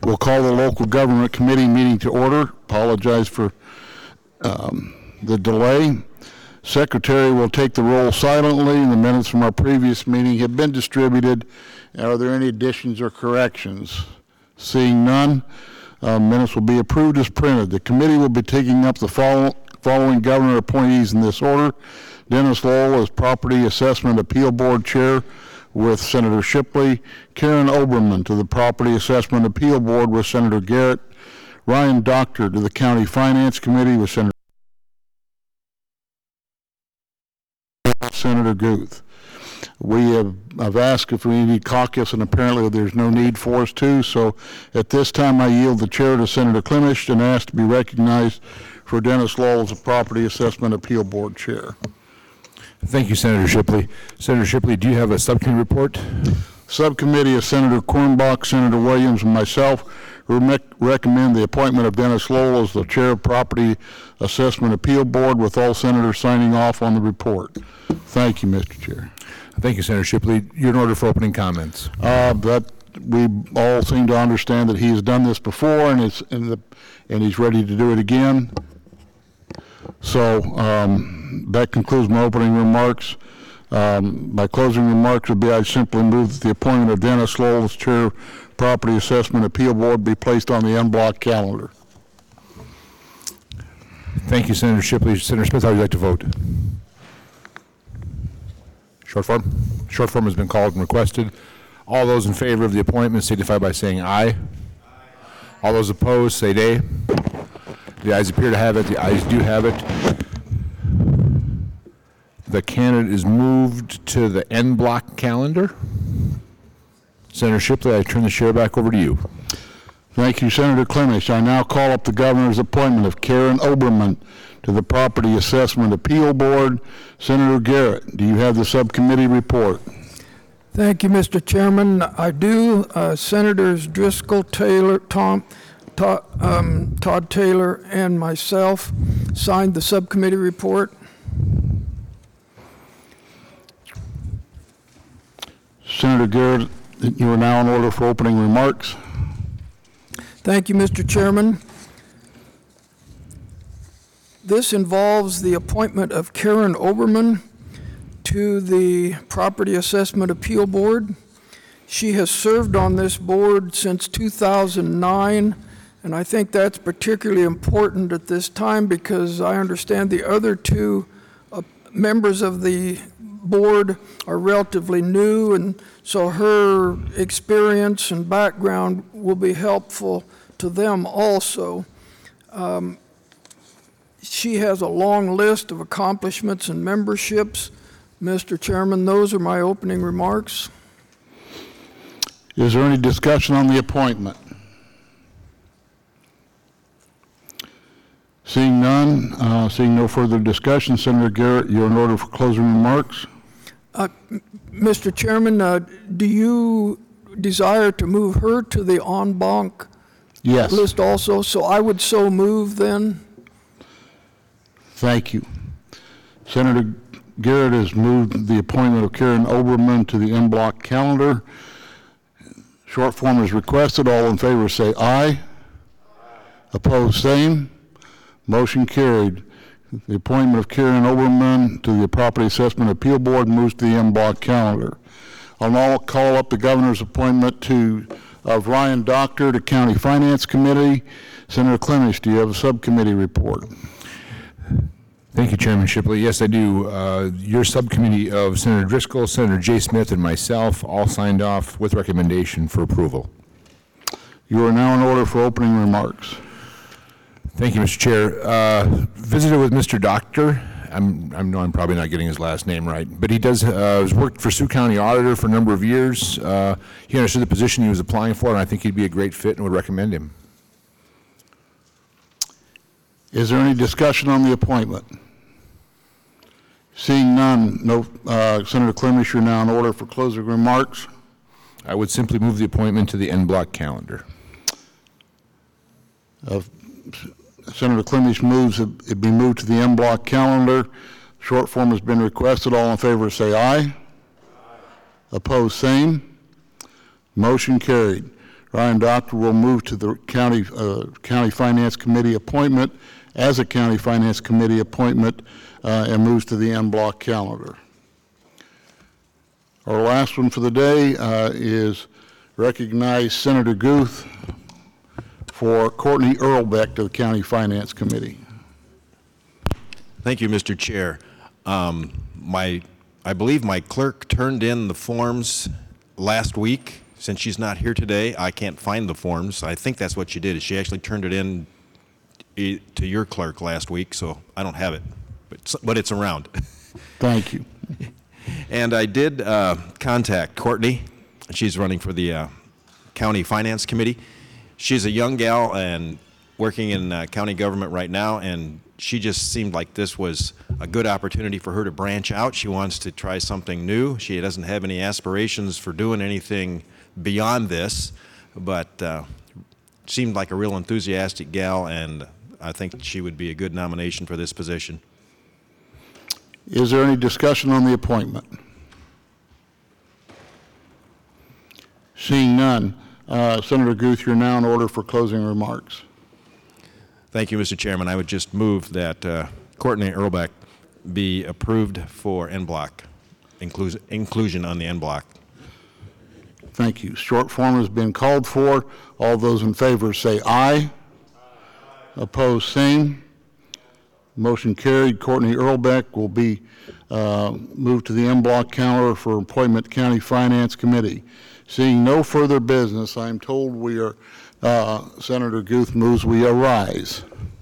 We'll call the local government committee meeting to order. Apologize for the delay. Secretary will take the roll silently. The minutes from our previous meeting have been distributed. Are there any additions or corrections? Seeing none, minutes will be approved as printed. The committee will be taking up the following governor appointees in this order. Dennis Lowell as Property Assessment Appeal Board Chair with Senator Shipley. Karen Oberman to the Property Assessment Appeal Board with Senator Garrett. Ryan Doctor to the County Finance Committee with Senator Guth. I've asked if we need caucus, and apparently there's no need for us to, so at this time I yield the chair to Senator Klimisch and ask to be recognized for Dennis Lowell as the Property Assessment Appeal Board Chair. Thank you, Senator Shipley. Senator Shipley, do you have a subcommittee report? Subcommittee of Senator Cornbach, Senator Williams, and myself recommend the appointment of Dennis Lowell as the Chair of Property Assessment Appeal Board, with all senators signing off on the report. Thank you, Mr. Chair. Thank you, Senator Shipley. You're in order for opening comments. That we all seem to understand that he has done this before, and he's ready to do it again. So that concludes my opening remarks. My closing remarks would be I simply move that the appointment of Dennis Lowell as Chair of Property Assessment Appeal Board be placed on the unblocked calendar. Thank you, Senator Shipley. Senator Smith, how would you like to vote? Short form? Short form has been called and requested. All those in favor of the appointment signify by saying aye. Aye. All those opposed say nay. The ayes appear to have it. The ayes do have it. The candidate is moved to the end block calendar. Senator Shipley, I turn the chair back over to you. Thank you, Senator Klimisch. I now call up the governor's appointment of Karen Oberman to the Property Assessment Appeal Board. Senator Garrett, do you have the subcommittee report? Thank you, Mr. Chairman. I do. Senators Driscoll, Taylor, Todd Taylor, and myself signed the subcommittee report. Senator Garrett, you are now in order for opening remarks. Thank you, Mr. Chairman. This involves the appointment of Karen Oberman to the Property Assessment Appeal Board. She has served on this board since 2009, and I think that's particularly important at this time because I understand the other two members of the board are relatively new, and so her experience and background will be helpful to them also. She has a long list of accomplishments and memberships. Mr. Chairman, those are my opening remarks. Is there any discussion on the appointment? Seeing none, seeing no further discussion, Senator Garrett, you're in order for closing remarks. Mr. Chairman, do you desire to move her to the en banc Yes. list also? So I would so move then. Thank you. Senator Garrett has moved the appointment of Karen Oberman to the en bloc calendar. Short form is requested. All in favor say aye. Aye. Opposed, same. Motion carried. The appointment of Karen Oberman to the Property Assessment Appeal Board moves to the en bloc calendar. I'll now call up the governor's appointment of Ryan Doctor to County Finance Committee. Senator Klimisch, do you have a subcommittee report? Thank you, Chairman Shipley. Yes, I do. Your subcommittee of Senator Driscoll, Senator J. Smith, and myself all signed off with recommendation for approval. You are now in order for opening remarks. Thank you, Mr. Chair. Visited with Mr. Doctor. I know I'm probably not getting his last name right, but he has worked for Sioux County Auditor for a number of years. He understood the position he was applying for, and I think he'd be a great fit and would recommend him. Is there any discussion on the appointment? Seeing none, Senator Klimisch, you're now in order for closing remarks. I would simply move the appointment to the en bloc calendar. Senator Klimisch moves it be moved to the en bloc calendar. Short form has been requested. All in favor say aye. Aye. Opposed, same. Motion carried. Ryan Doctor will move to the County Finance Committee appointment as a County Finance Committee appointment and moves to the en bloc calendar. Our last one for the day is recognize Senator Guth for Courtney Earlbeck to the County Finance Committee. Thank you, Mr. Chair. I believe my clerk turned in the forms last week. Since she's not here today, I can't find the forms. I think that's what she did, is she actually turned it in to your clerk last week, so I don't have it, but it's around. Thank you. And I did contact Courtney. She's running for the County Finance Committee. She's a young gal and working in county government right now, and she just seemed like this was a good opportunity for her to branch out. She wants to try something new. She doesn't have any aspirations for doing anything beyond this, but seemed like a real enthusiastic gal, and I think she would be a good nomination for this position. Is there any discussion on the appointment? Seeing none, Senator Guth, you're now in order for closing remarks. Thank you, Mr. Chairman. I would just move that Courtney Earlbeck be approved for en bloc, inclusion on the en bloc. Thank you. Short form has been called for. All those in favor say aye. Opposed, same. Motion carried. Courtney Earlbeck will be moved to the en bloc calendar for appointment County Finance Committee. Seeing no further business, I am told we are, Senator Guth moves we arise.